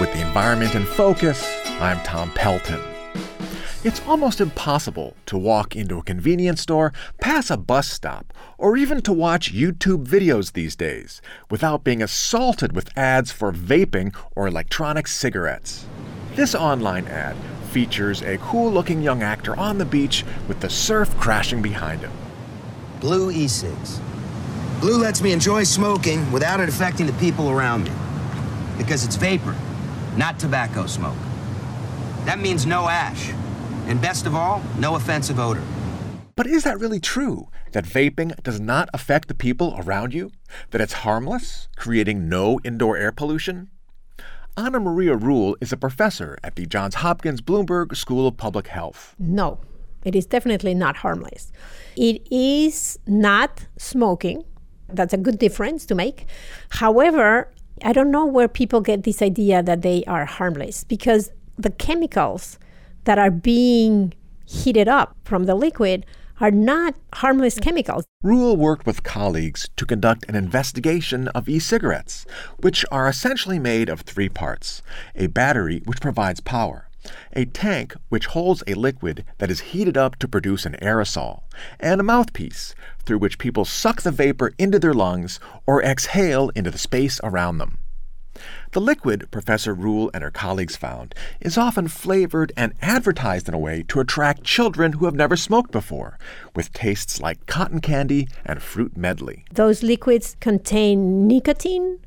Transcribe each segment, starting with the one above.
With the environment in focus, I'm Tom Pelton. It's almost impossible to walk into a convenience store, pass a bus stop, or even to watch YouTube videos these days without being assaulted with ads for vaping or electronic cigarettes. This online ad features a cool-looking young actor on the beach with the surf crashing behind him. Blue e-cigs. Blue lets me enjoy smoking without it affecting the people around me. Because it's vapor, not tobacco smoke. That means no ash. And best of all, no offensive odor. But is that really true, that vaping does not affect the people around you? That it's harmless, creating no indoor air pollution? Anna Maria Rule is a professor at the Johns Hopkins Bloomberg School of Public Health. No, it is definitely not harmless. It is not smoking. That's a good difference to make. However, I don't know where people get this idea that they are harmless, because the chemicals that are being heated up from the liquid are not harmless chemicals. Rule worked with colleagues to conduct an investigation of e-cigarettes, which are essentially made of three parts: a battery which provides power, a tank which holds a liquid that is heated up to produce an aerosol, and a mouthpiece through which people suck the vapor into their lungs or exhale into the space around them. The liquid, Professor Rule and her colleagues found, is often flavored and advertised in a way to attract children who have never smoked before, with tastes like cotton candy and fruit medley. Those liquids contain nicotine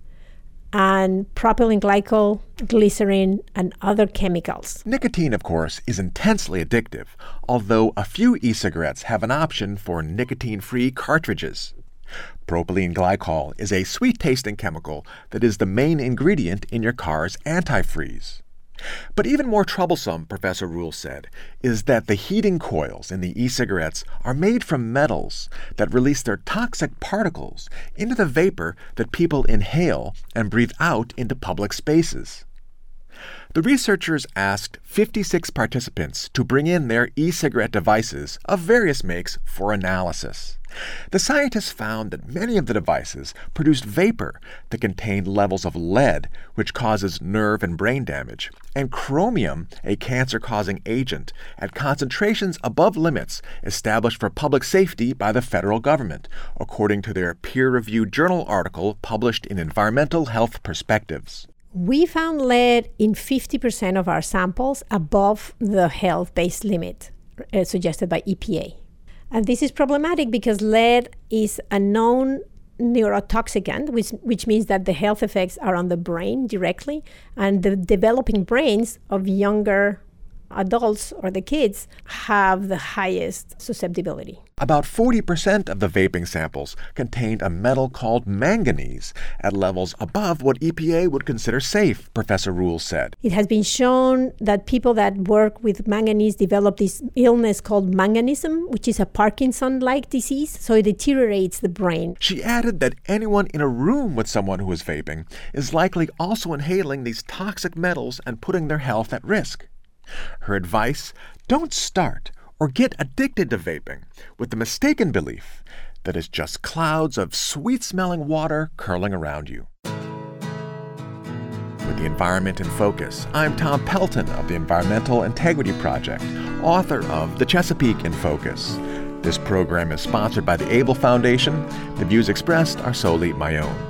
and propylene glycol, glycerin, and other chemicals. Nicotine, of course, is intensely addictive, although a few e-cigarettes have an option for nicotine-free cartridges. Propylene glycol is a sweet-tasting chemical that is the main ingredient in your car's antifreeze. But even more troublesome, Professor Rule said, is that the heating coils in the e-cigarettes are made from metals that release their toxic particles into the vapor that people inhale and breathe out into public spaces. The researchers asked 56 participants to bring in their e-cigarette devices of various makes for analysis. The scientists found that many of the devices produced vapor that contained levels of lead, which causes nerve and brain damage, and chromium, a cancer-causing agent, at concentrations above limits established for public safety by the federal government, according to their peer-reviewed journal article published in Environmental Health Perspectives. We found lead in 50% of our samples above the health-based limit suggested by EPA. And this is problematic because lead is a known neurotoxicant, which means that the health effects are on the brain directly, and the developing brains of younger adults or the kids have the highest susceptibility. About 40% of the vaping samples contained a metal called manganese at levels above what EPA would consider safe, Professor Rule said. It has been shown that people that work with manganese develop this illness called manganism, which is a Parkinson-like disease, so it deteriorates the brain. She added that anyone in a room with someone who is vaping is likely also inhaling these toxic metals and putting their health at risk. Her advice: don't start or get addicted to vaping with the mistaken belief that it's just clouds of sweet-smelling water curling around you. With the environment in focus, I'm Tom Pelton of the Environmental Integrity Project, author of The Chesapeake in Focus. This program is sponsored by the Able Foundation. The views expressed are solely my own.